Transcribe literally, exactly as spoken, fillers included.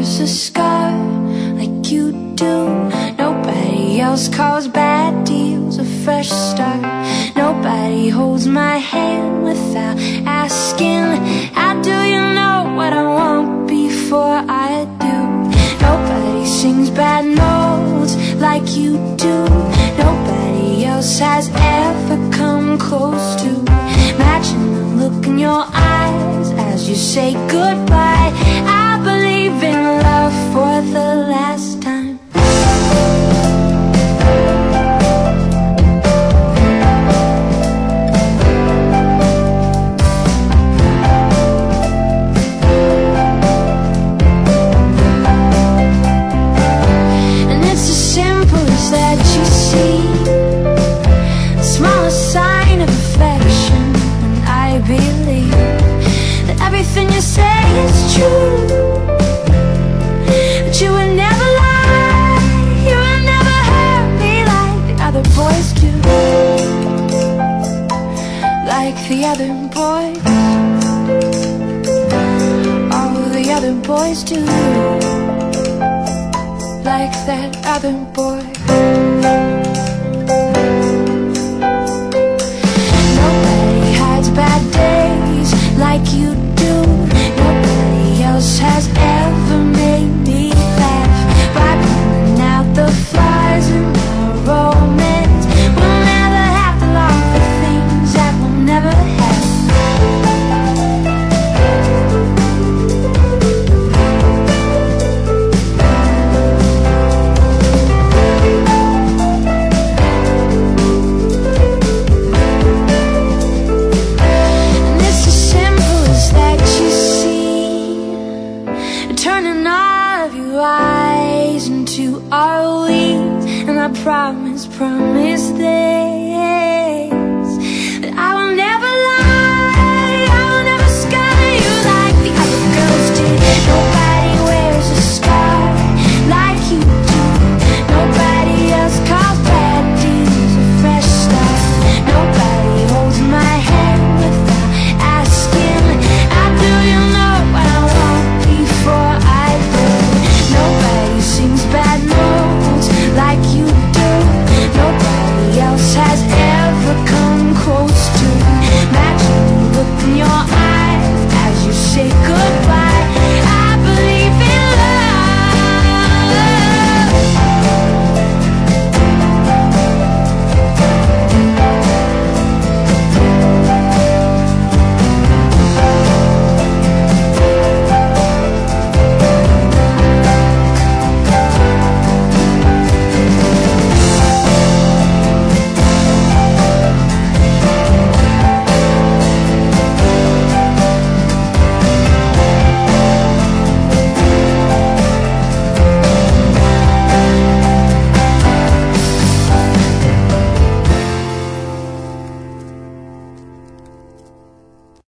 wears a scar like you do. Nobody else calls bad deals a fresh start. Nobody holds my hand without asking, how do you know what I want before I do? Nobody sings bad notes like you do. Nobody else has ever come close to matching the look in your eyes as you say goodbye. I believe in love for the last time. And it's as simple as that you see, the smallest sign of affection, and I believe that everything you say is true. But you would never lie, you would never hurt me like the other boys do. Like the other boys, all the other boys do. Like that other boy. Nobody hides bad days like you do. Nobody else has ever made me laugh by pulling out the flaws in our romance. We'll never have to long for things that we'll never have. And it's as simple as that you see, turning all of your eyes into our weeds. And I promise, promise that